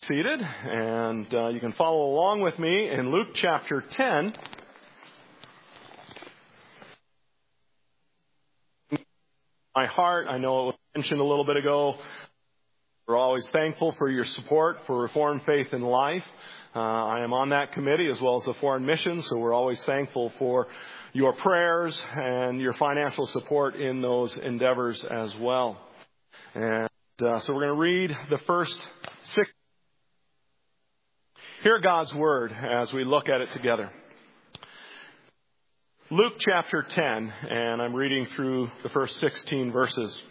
seated, and you can follow along with me in Luke chapter 10. My heart, I know it was mentioned a little bit ago, we're always thankful for your support for Reformed Faith in Life. I am on that committee as well as the Foreign Mission, so we're always thankful for your prayers and your financial support in those endeavors as well. And so we're going to read the first 6. Hear God's Word as we look at it together. Luke chapter 10, and I'm reading through the first 16 verses.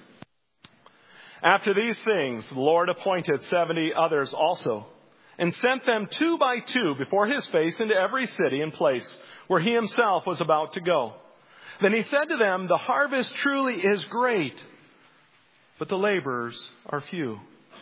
After these things, the Lord appointed 70 others also, and sent them 2 by 2 before his face into every city and place where he himself was about to go. Then he said to them, "The harvest truly is great, but the laborers are few.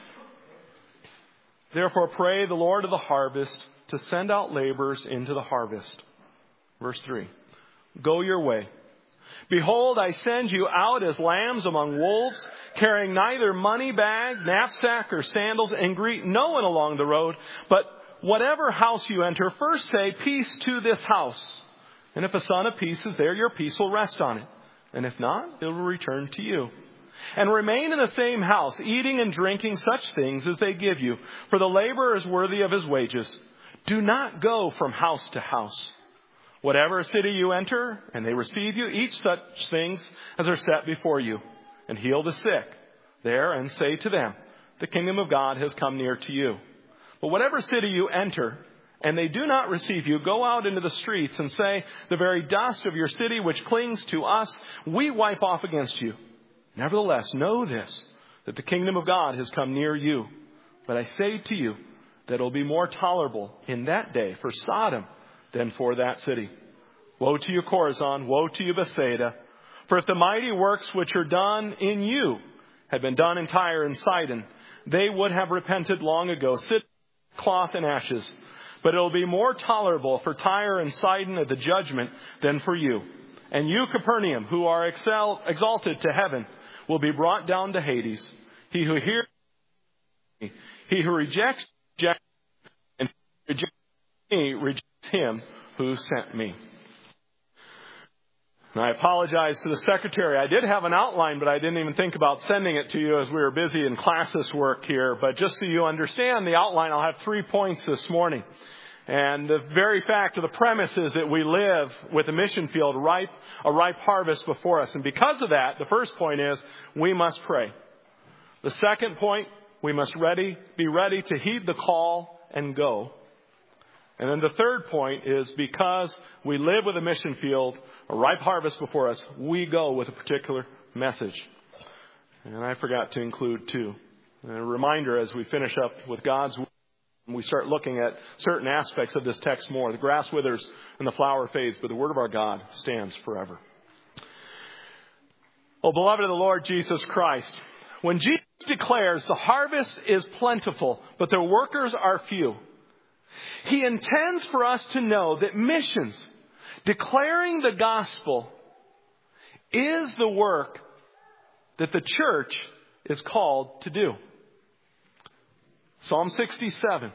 Therefore pray the Lord of the harvest to send out laborers into the harvest." Verse 3. Go your way. Behold, I send you out as lambs among wolves, carrying neither money bag, knapsack, or sandals, and greet no one along the road. But whatever house you enter, first say, "Peace to this house." And if a son of peace is there, your peace will rest on it. And if not, it will return to you. And remain in the same house, eating and drinking such things as they give you, for the laborer is worthy of his wages. Do not go from house to house. Whatever city you enter, and they receive you, eat such things as are set before you, and heal the sick there, and say to them, "The kingdom of God has come near to you." But whatever city you enter, and they do not receive you, go out into the streets and say, "The very dust of your city which clings to us, we wipe off against you." Nevertheless, know this, that the kingdom of God has come near you. But I say to you that it will be more tolerable in that day for Sodom than for that city. Woe to you, Chorazin! Woe to you, Bethsaida! For if the mighty works which are done in you had been done in Tyre and Sidon, they would have repented long ago, sitting in cloth and ashes. But it will be more tolerable for Tyre and Sidon at the judgment than for you. And you, Capernaum, who are exalted to heaven, will be brought down to Hades. He who hears me, he who rejects, and rejects me, rejects him who sent me. And I apologize to the secretary. I did have an outline, but I didn't even think about sending it to you as we were busy in classes work here. But just so you understand the outline, I'll have 3 points this morning. And the very fact of the premise is that we live with a mission field, a ripe harvest before us. And because of that, the first point is we must pray. The second point, we must be ready to heed the call and go. And then the third point is because we live with a mission field, a ripe harvest before us, we go with a particular message. And I forgot to include 2. A reminder as we finish up with God's word. We start looking at certain aspects of this text more. The grass withers and the flower fades, but the word of our God stands forever. Oh, beloved of the Lord Jesus Christ, when Jesus declares the harvest is plentiful, but the workers are few, he intends for us to know that missions, declaring the gospel, is the work that the church is called to do. Psalm 67,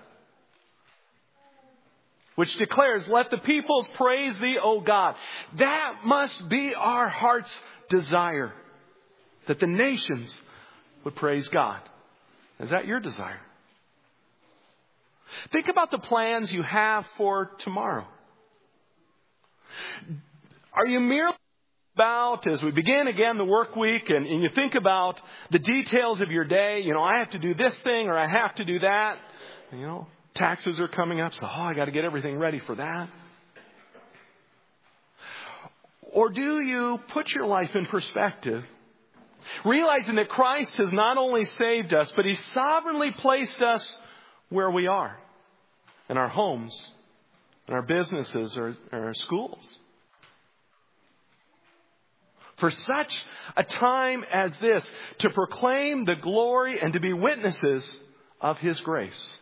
which declares, "Let the peoples praise thee, O God." That must be our heart's desire, that the nations would praise God. Is that your desire? Think about the plans you have for tomorrow. Are you merely about, as we begin again the work week, and you think about the details of your day, I have to do this thing or I have to do that. Taxes are coming up, so I got to get everything ready for that. Or do you put your life in perspective, realizing that Christ has not only saved us, but He sovereignly placed us where we are, in our homes, in our businesses, or our schools, for such a time as this, to proclaim the glory and to be witnesses of His grace.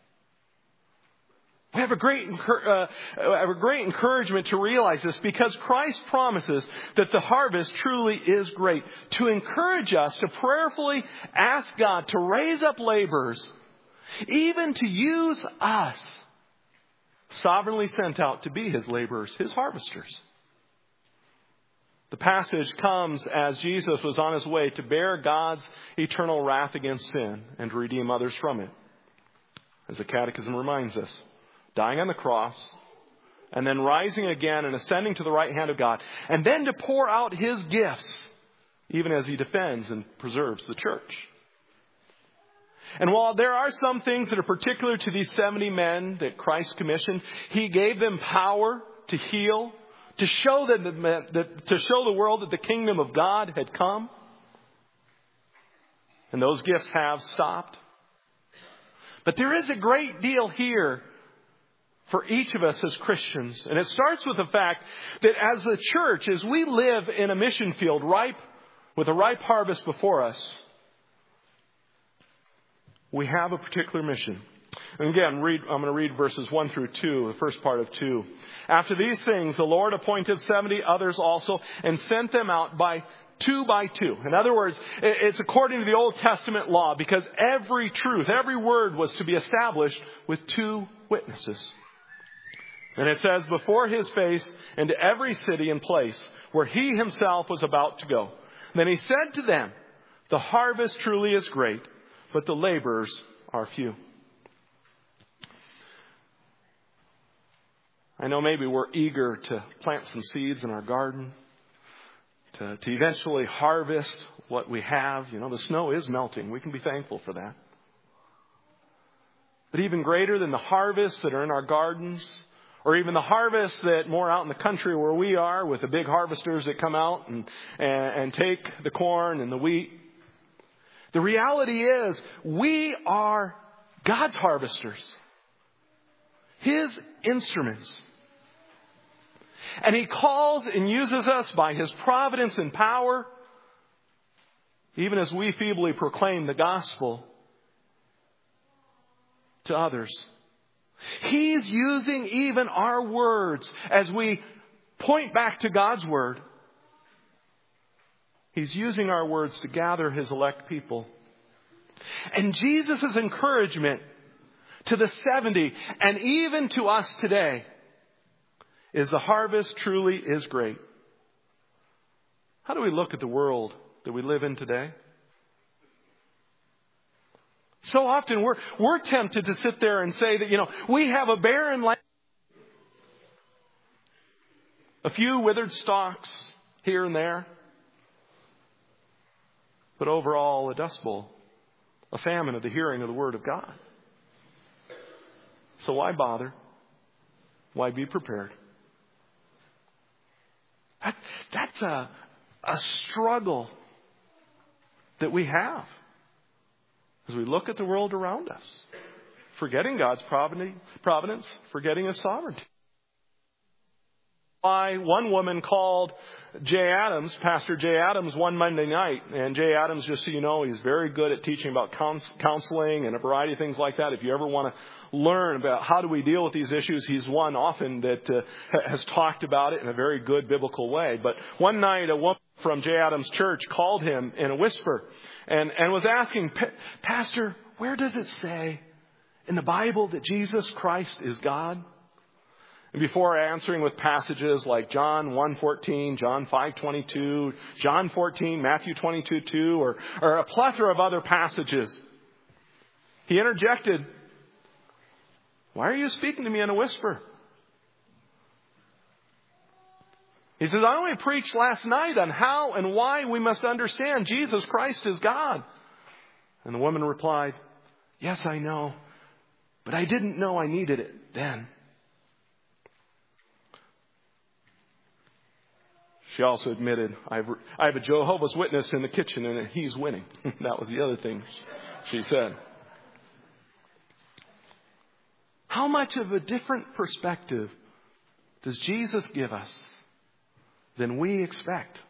We have a great encouragement to realize this because Christ promises that the harvest truly is great. To encourage us to prayerfully ask God to raise up laborers even to use us, sovereignly sent out to be his laborers, his harvesters. The passage comes as Jesus was on his way to bear God's eternal wrath against sin and to redeem others from it. As the Catechism reminds us, dying on the cross and then rising again and ascending to the right hand of God, and then to pour out his gifts, even as he defends and preserves the church. And while there are some things that are particular to these 70 men that Christ commissioned, he gave them power to heal, to show the world that the kingdom of God had come. And those gifts have stopped. But there is a great deal here for each of us as Christians. And it starts with the fact that as a church, as we live in a mission field with a ripe harvest before us, we have a particular mission. And again, I'm going to read verses 1 through 2, the first part of 2. After these things, the Lord appointed 70 others also and sent them out by two. In other words, it's according to the Old Testament law, because every truth, every word was to be established with 2 witnesses. And it says, before his face into every city and place where he himself was about to go. Then he said to them, the harvest truly is great, but the laborers are few. I know maybe we're eager to plant some seeds in our garden, to eventually harvest what we have. You know, the snow is melting. We can be thankful for that. But even greater than the harvests that are in our gardens, or even the harvest that more out in the country where we are, with the big harvesters that come out and take the corn and the wheat, the reality is we are God's harvesters, his instruments. And he calls and uses us by his providence and power, even as we feebly proclaim the gospel to others. He's using even our words as we point back to God's word. He's using our words to gather his elect people. And Jesus' encouragement to the 70 and even to us today is the harvest truly is great. How do we look at the world that we live in today? So often we're tempted to sit there and say that, we have a barren land. A few withered stalks here and there. But overall, a dust bowl. A famine of the hearing of the word of God. So why bother? Why be prepared? That's a struggle that we have as we look at the world around us, forgetting God's providence, forgetting his sovereignty. Why one woman called Pastor Jay Adams, one Monday night. And Jay Adams, just so you know, he's very good at teaching about counseling and a variety of things like that. If you ever want to learn about how do we deal with these issues, he's one often that has talked about it in a very good biblical way. But one night, a woman from Jay Adams' church called him in a whisper and was asking, Pastor, where does it say in the Bible that Jesus Christ is God? And before answering with passages like John 1:14, John 5:22, John 14, Matthew 22:2, or a plethora of other passages, he interjected, why are you speaking to me in a whisper? He says, I only preached last night on how and why we must understand Jesus Christ is God. And the woman replied, yes, I know, but I didn't know I needed it then. She also admitted, I have a Jehovah's Witness in the kitchen and he's winning. That was the other thing she said. How much of a different perspective does Jesus give us than we expect?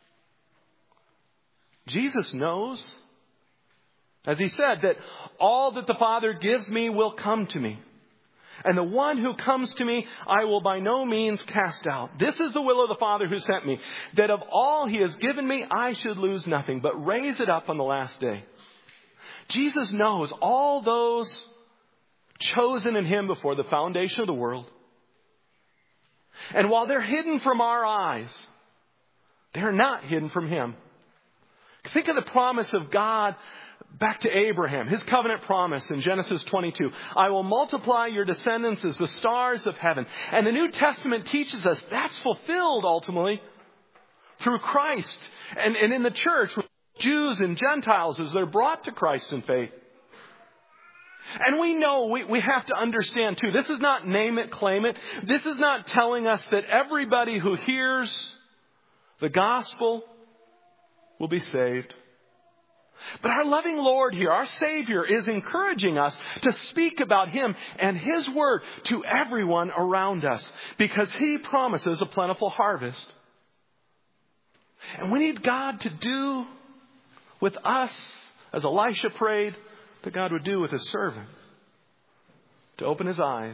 Jesus knows, as he said, that all that the Father gives me will come to me. And the one who comes to me, I will by no means cast out. This is the will of the Father who sent me, that of all he has given me, I should lose nothing, but raise it up on the last day. Jesus knows all those chosen in Him before the foundation of the world. And while they're hidden from our eyes, they're not hidden from Him. Think of the promise of God back to Abraham, His covenant promise in Genesis 22. I will multiply your descendants as the stars of heaven. And the New Testament teaches us that's fulfilled ultimately through Christ and in the church, with Jews and Gentiles as they're brought to Christ in faith. And we know we have to understand too, this is not name it, claim it. This is not telling us that everybody who hears the gospel will be saved. But our loving Lord here, our Savior, is encouraging us to speak about Him and His Word to everyone around us, because He promises a plentiful harvest. And we need God to do with us, as Elisha prayed that God would do with His servant, to open his eyes.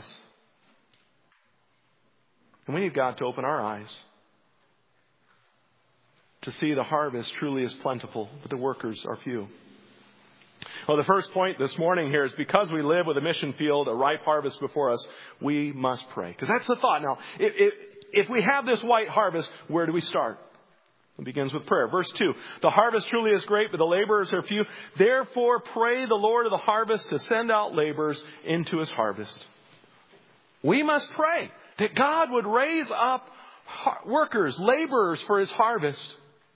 And we need God to open our eyes to see the harvest truly is plentiful, but the workers are few. Well, the first point this morning here is because we live with a mission field, a ripe harvest before us, we must pray. Because that's the thought. Now, if we have this white harvest, where do we start? It begins with prayer. Verse 2, the harvest truly is great, but the laborers are few. Therefore, pray the Lord of the harvest to send out laborers into His harvest. We must pray that God would raise up workers, laborers for His harvest.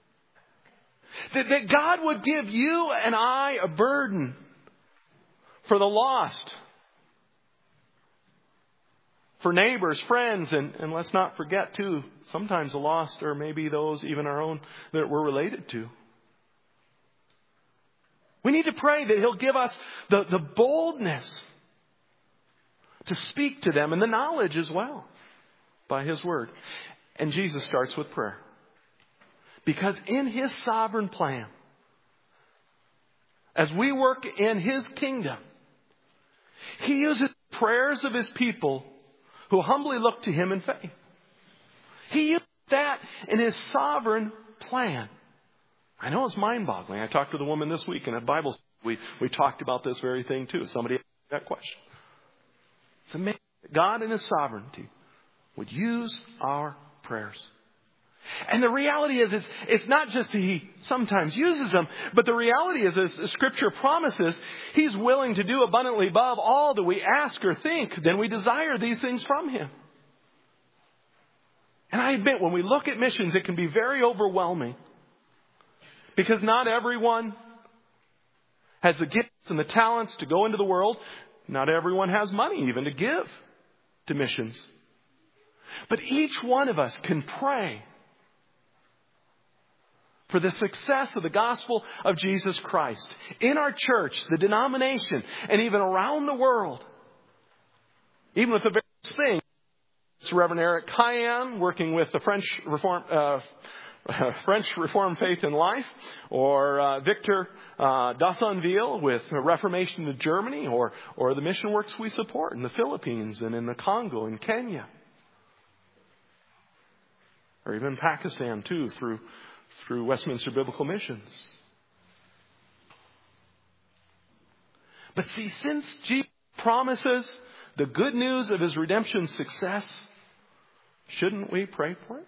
That God would give you and I a burden for the lost, for neighbors, friends, and let's not forget too, sometimes the lost or maybe those even our own that we're related to. We need to pray that He'll give us the boldness to speak to them and the knowledge as well by His Word. And Jesus starts with prayer. Because in His sovereign plan, as we work in His kingdom, He uses prayers of His people who humbly look to Him in faith. He uses that in His sovereign plan. I know it's mind-boggling. I talked to the woman this week in a Bible study. We talked about this very thing too. Somebody asked that question. It's amazing that God in His sovereignty would use our prayers. And the reality is, it's not just He sometimes uses them, but the reality is, as Scripture promises, He's willing to do abundantly above all that we ask or think. Then we desire these things from Him. And I admit, when we look at missions, it can be very overwhelming. Because not everyone has the gifts and the talents to go into the world. Not everyone has money even to give to missions. But each one of us can pray for the success of the gospel of Jesus Christ in our church, the denomination, and even around the world. Even with the various things. It's Reverend Eric Cayenne working with the French Reformed Faith and Life, or Victor Dassonville with Reformation to Germany, or the mission works we support in the Philippines and in the Congo and Kenya. Or even Pakistan too, through Westminster Biblical Missions. But see, since Jesus promises the good news of His redemption success, shouldn't we pray for it?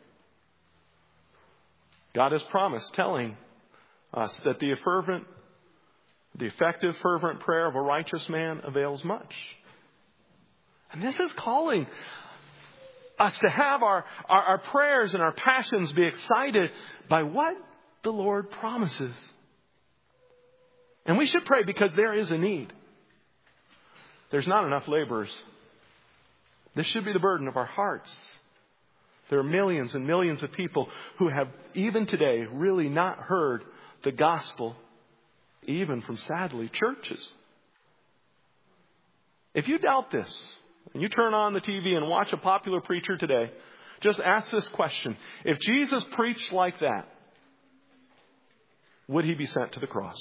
God has promised, telling us that the effective, fervent prayer of a righteous man avails much. And this is calling us to have our prayers and our passions be excited by what the Lord promises. And we should pray because there is a need. There's not enough laborers. This should be the burden of our hearts. There are millions and millions of people who have even today really not heard the gospel, even from, sadly, churches. If you doubt this, and you turn on the TV and watch a popular preacher today, just ask this question. If Jesus preached like that, would He be sent to the cross?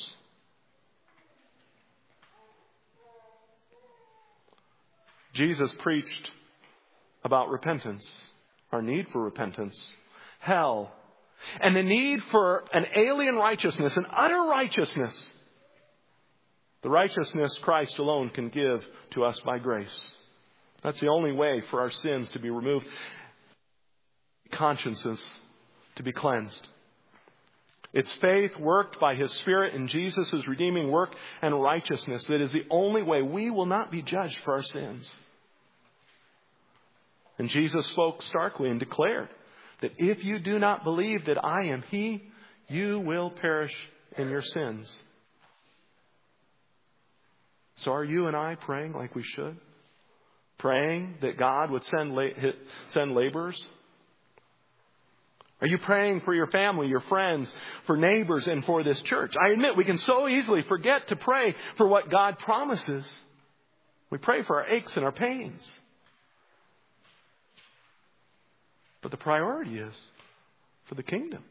Jesus preached about repentance, our need for repentance, hell, and the need for an alien righteousness, an utter righteousness The righteousness Christ alone can give to us by grace. That's the only way for our sins to be removed. Consciences to be cleansed. It's faith worked by His Spirit in Jesus' redeeming work and righteousness that is the only way we will not be judged for our sins. And Jesus spoke starkly and declared that if you do not believe that I am He, you will perish in your sins. So are you and I praying like we should? Praying that God would send laborers? Are you praying for your family, your friends, for neighbors, and for this church? I admit we can so easily forget to pray for what God promises. We pray for our aches and our pains. But the priority is for the kingdom.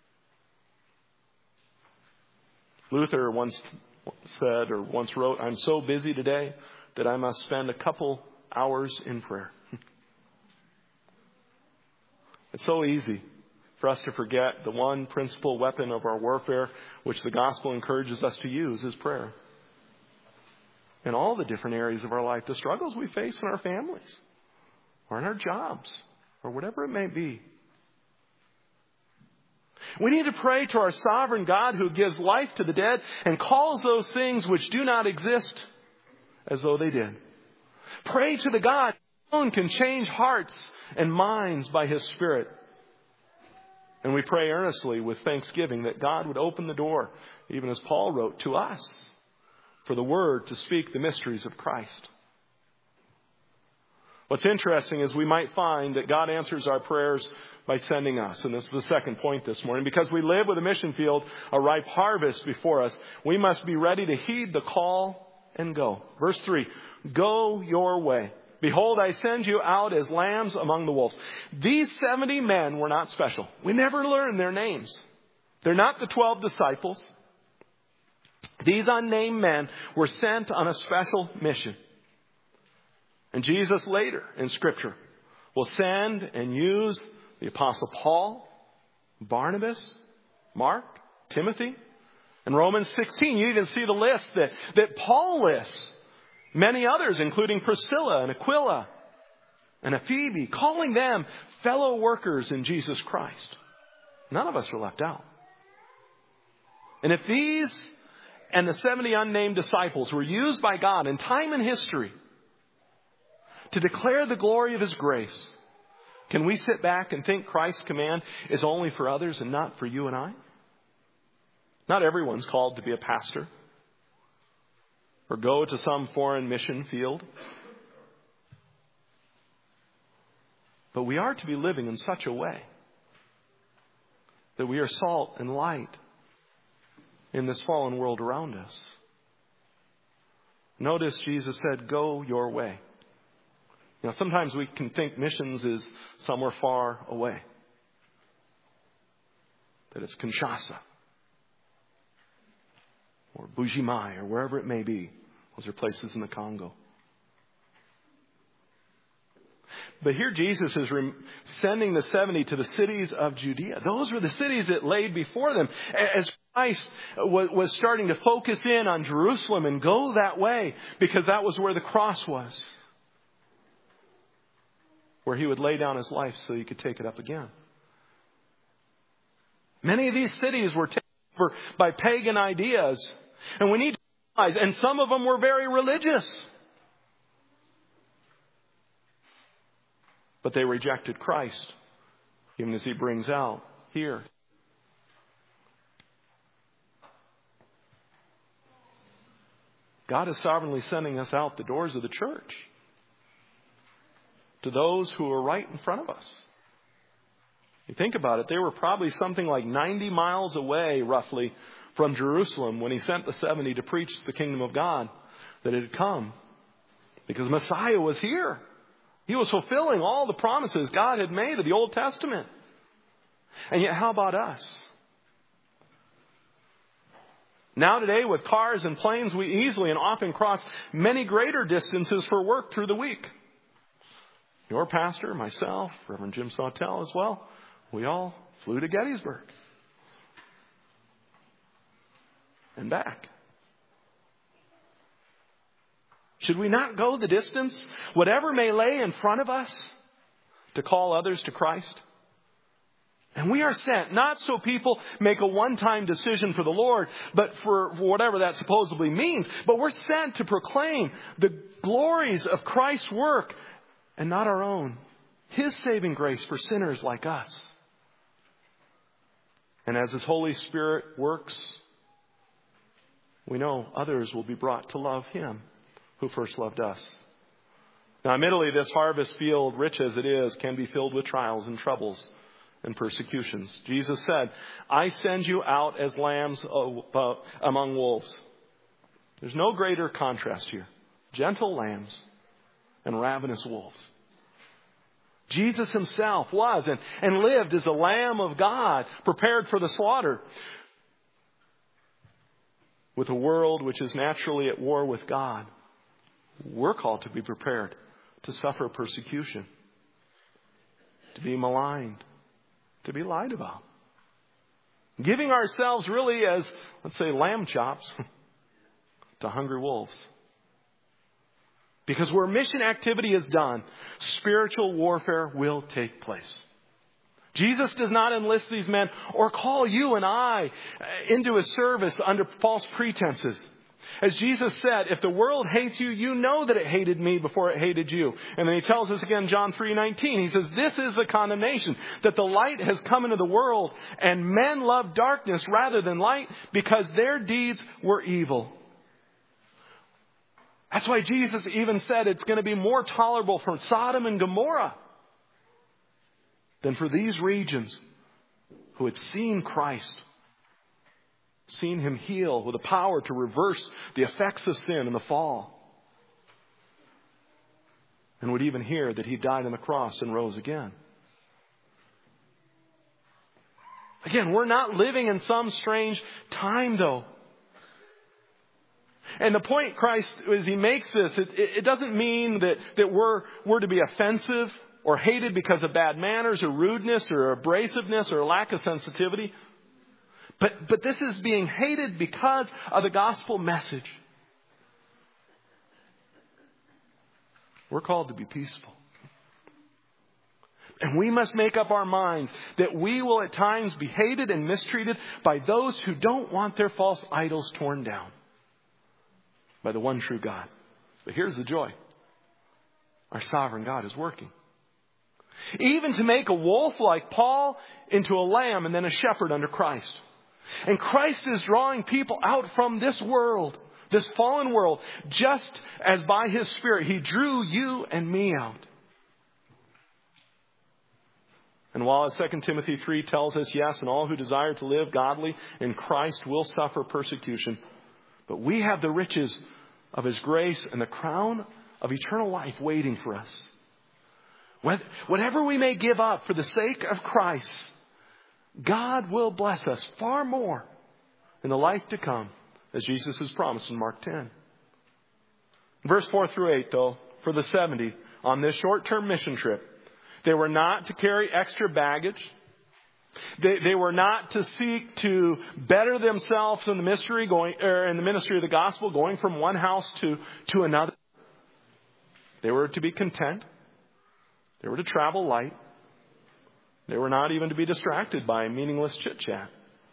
Luther once said or once wrote, I'm so busy today that I must spend a couple hours in prayer. It's so easy for us to forget the one principal weapon of our warfare, which the gospel encourages us to use, is prayer. In all the different areas of our life, the struggles we face in our families, or in our jobs, or whatever it may be. We need to pray to our sovereign God who gives life to the dead and calls those things which do not exist as though they did. Pray to the God who alone can change hearts and minds by His Spirit. And we pray earnestly with thanksgiving that God would open the door, even as Paul wrote, to us for the Word to speak the mysteries of Christ. What's interesting is we might find that God answers our prayers by sending us. And this is the second point this morning. Because we live with a mission field, a ripe harvest before us, we must be ready to heed the call and go. Verse 3, go your way. Behold, I send you out as lambs among the wolves. These 70 men were not special. We never learn their names. They're not the 12 disciples. These unnamed men were sent on a special mission. And Jesus later in Scripture will send and use the Apostle Paul, Barnabas, Mark, Timothy. In Romans 16, you even see the list that Paul lists. Many others, including Priscilla and Aquila and Phoebe, calling them fellow workers in Jesus Christ. None of us are left out. And if these and the 70 unnamed disciples were used by God in time and history to declare the glory of His grace, can we sit back and think Christ's command is only for others and not for you and I? Not everyone's called to be a pastor or go to some foreign mission field. But we are to be living in such a way that we are salt and light in this fallen world around us. Notice Jesus said, go your way. You know, sometimes we can think missions is somewhere far away. That it's Kinshasa or Bujimai or wherever it may be. Those are places in the Congo. But here Jesus is sending the 70 to the cities of Judea. Those were the cities that laid before them. As Christ was starting to focus in on Jerusalem and go that way because that was where the cross was. Where He would lay down His life so He could take it up again. Many of these cities were taken over by pagan ideas. And we need to realize, and some of them were very religious. But they rejected Christ, even as He brings out here. God is sovereignly sending us out the doors of the church to those who are right in front of us. You think about it, they were probably something like 90 miles away, roughly, from Jerusalem when He sent the 70 to preach the kingdom of God, that it had come. Because Messiah was here. He was fulfilling all the promises God had made of the Old Testament. And yet, how about us? Now today, with cars and planes, we easily and often cross many greater distances for work through the week. Your pastor, myself, Reverend Jim Sawtell as well, we all flew to Gettysburg and back. Should we not go the distance, whatever may lay in front of us, to call others to Christ? And we are sent not so people make a one-time decision for the Lord, but for whatever that supposedly means. But we're sent to proclaim the glories of Christ's work and not our own. His saving grace for sinners like us. And as His Holy Spirit works, we know others will be brought to love Him who first loved us. Now, admittedly, this harvest field, rich as it is, can be filled with trials and troubles and persecutions. Jesus said, I send you out as lambs among wolves. There's no greater contrast here. Gentle lambs and ravenous wolves. Jesus Himself was and lived as a Lamb of God, prepared for the slaughter, with a world which is naturally at war with God. We're called to be prepared to suffer persecution, to be maligned, to be lied about. Giving ourselves really as, let's say, lamb chops to hungry wolves. Because where mission activity is done, spiritual warfare will take place. Jesus does not enlist these men or call you and I into His service under false pretenses. As Jesus said, if the world hates you, you know that it hated me before it hated you. And then He tells us again, John 3:19, He says, this is the condemnation, that the light has come into the world, and men love darkness rather than light because their deeds were evil. That's why Jesus even said it's going to be more tolerable for Sodom and Gomorrah than for these regions who had seen Christ, seen Him heal with the power to reverse the effects of sin and the fall, and would even hear that He died on the cross and rose again. Again, we're not living in some strange time, though. And the point Christ, as He makes this, it doesn't mean that we're to be offensive or hated because of bad manners or rudeness or abrasiveness or lack of sensitivity. But this is being hated because of the gospel message. We're called to be peaceful. And we must make up our minds that we will at times be hated and mistreated by those who don't want their false idols torn down by the one true God. But here's the joy. Our sovereign God is working. Even to make a wolf like Paul into a lamb and then a shepherd under Christ. And Christ is drawing people out from this world, this fallen world, just as by His Spirit He drew you and me out. And while as 2 Timothy 3 tells us, yes, and all who desire to live godly in Christ will suffer persecution, but we have the riches of His grace and the crown of eternal life waiting for us. Whatever we may give up for the sake of Christ, God will bless us far more in the life to come, as Jesus has promised in Mark 10. Verse 4 through 8, though, for the 70 on this short-term mission trip, they were not to carry extra baggage. They were not to seek to better themselves in the ministry of the gospel, going from one house to another. They were to be content. They were to travel light. They were not even to be distracted by meaningless chit-chat.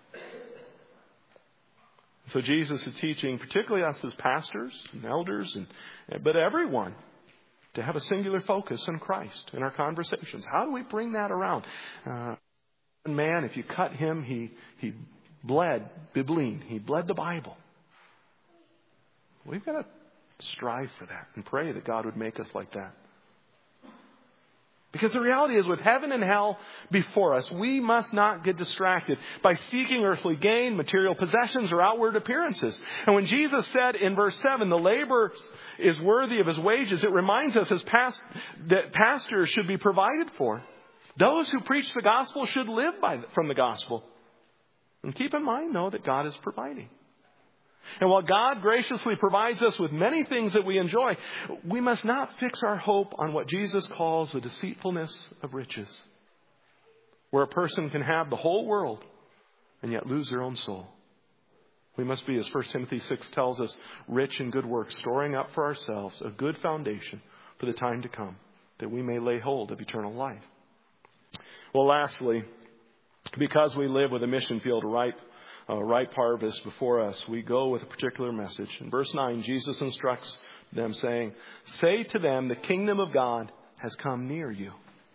So Jesus is teaching, particularly us as pastors and elders, but everyone, to have a singular focus on Christ in our conversations. How do we bring that around? Man, if you cut him, he bled Bibline. He bled the Bible. We've got to strive for that and pray that God would make us like that. Because the reality is, with heaven and hell before us, we must not get distracted by seeking earthly gain, material possessions, or outward appearances. And when Jesus said in verse 7, the laborer is worthy of his wages, it reminds us that pastors should be provided for. Those who preach the gospel should live from the gospel. And keep in mind, though, that God is providing. And while God graciously provides us with many things that we enjoy, we must not fix our hope on what Jesus calls the deceitfulness of riches, where a person can have the whole world and yet lose their own soul. We must be, as 1 Timothy 6 tells us, rich in good works, storing up for ourselves a good foundation for the time to come, that we may lay hold of eternal life. Well, lastly, because we live with a mission field ripe harvest before us, we go with a particular message. In verse 9, Jesus instructs them, saying, "Say to them, the kingdom of God has come near you."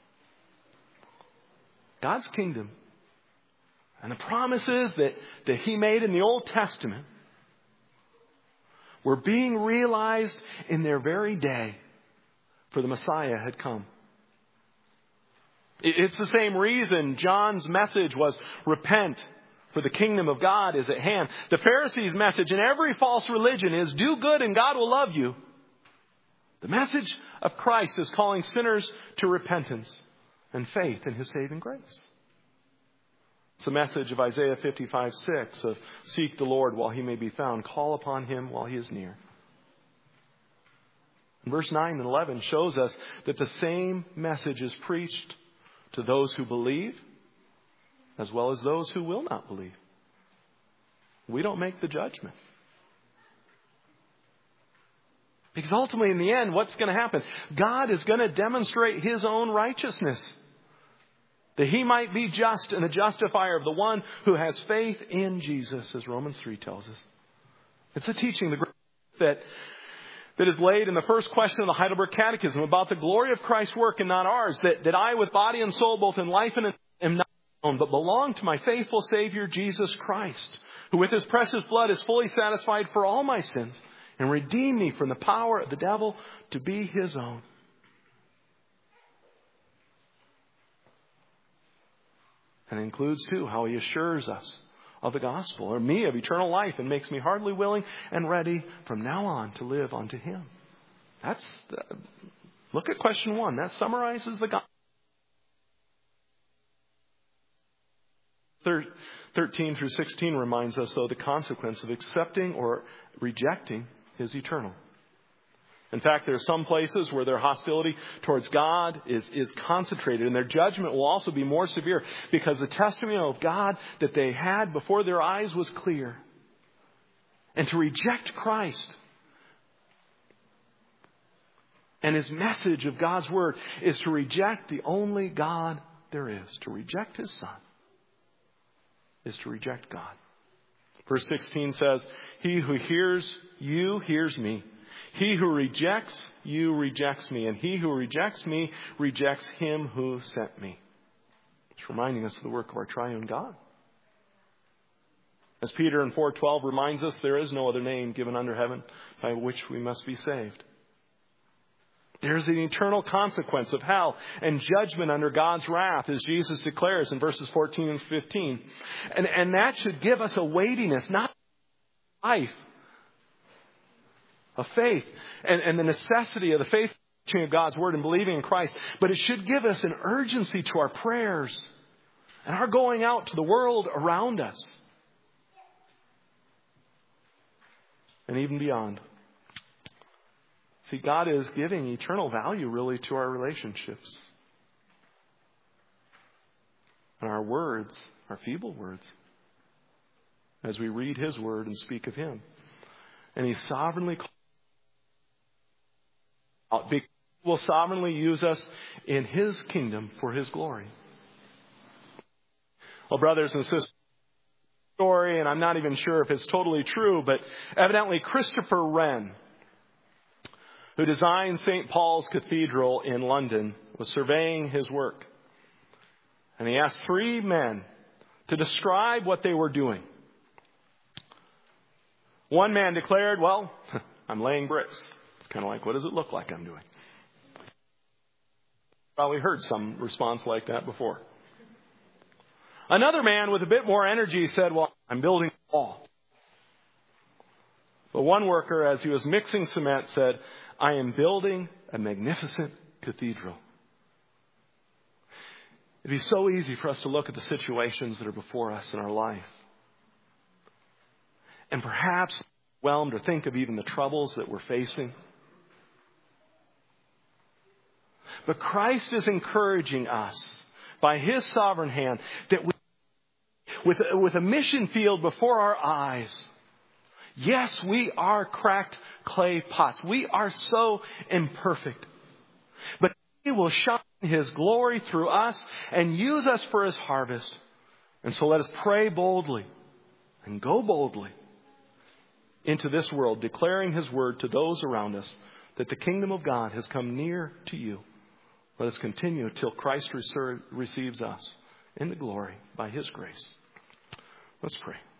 God's kingdom and the promises that He made in the Old Testament were being realized in their very day, for the Messiah had come. It's the same reason John's message was repent, for the kingdom of God is at hand. The Pharisees' message in every false religion is do good and God will love you. The message of Christ is calling sinners to repentance and faith in His saving grace. It's the message of Isaiah 55:6 of seek the Lord while He may be found. Call upon Him while He is near. And verse 9 and 11 shows us that the same message is preached to those who believe as well as those who will not believe. We don't make the judgment. Because ultimately in the end, what's going to happen? God is going to demonstrate His own righteousness, that He might be just and the justifier of the one who has faith in Jesus, as Romans 3 tells us. It's a teaching that is laid in the first question of the Heidelberg Catechism about the glory of Christ's work and not ours, that I with body and soul, both in life and in am not my own, but belong to my faithful Savior, Jesus Christ, who with His precious blood is fully satisfied for all my sins and redeemed me from the power of the devil to be His own. And it includes, too, how He assures us of the gospel, or me of eternal life, and makes me heartily willing and ready from now on to live unto Him. Look at question 1. That summarizes the gospel. 13 through 16 reminds us, though, the consequence of accepting or rejecting is eternal. In fact, there are some places where their hostility towards God is concentrated, and their judgment will also be more severe because the testimony of God that they had before their eyes was clear. And to reject Christ and His message of God's Word is to reject the only God there is. To reject His Son is to reject God. Verse 16 says, "He who hears you hears me. He who rejects you rejects me, and he who rejects me rejects Him who sent me." It's reminding us of the work of our triune God. As Peter in 4:12 reminds us, there is no other name given under heaven by which we must be saved. There's an eternal consequence of hell and judgment under God's wrath, as Jesus declares in verses 14 and 15. And that should give us a weightiness, not life, of faith and the necessity of the faith of God's Word and believing in Christ. But it should give us an urgency to our prayers and our going out to the world around us. And even beyond. See, God is giving eternal value really to our relationships. And our words, our feeble words, as we read His Word and speak of Him. And He will sovereignly use us in His kingdom for His glory. Well, brothers and sisters, story, and I'm not even sure if it's totally true, but evidently Christopher Wren, who designed St. Paul's Cathedral in London, was surveying his work. And he asked 3 men to describe what they were doing. One man declared, "Well, I'm laying bricks." It's kind of like, what does it look like I'm doing? Probably heard some response like that before. Another man with a bit more energy said, "Well, I'm building a wall." But one worker, as he was mixing cement, said, "I am building a magnificent cathedral." It'd be so easy for us to look at the situations that are before us in our life, and perhaps overwhelmed or think of even the troubles that we're facing. But Christ is encouraging us by His sovereign hand that with a mission field before our eyes, Yes, we are cracked clay pots. We are so imperfect. But He will shine His glory through us and use us for His harvest. And so let us pray boldly and go boldly into this world, declaring His word to those around us that the kingdom of God has come near to you. Let us continue till Christ receives us into glory by His grace. Let's pray.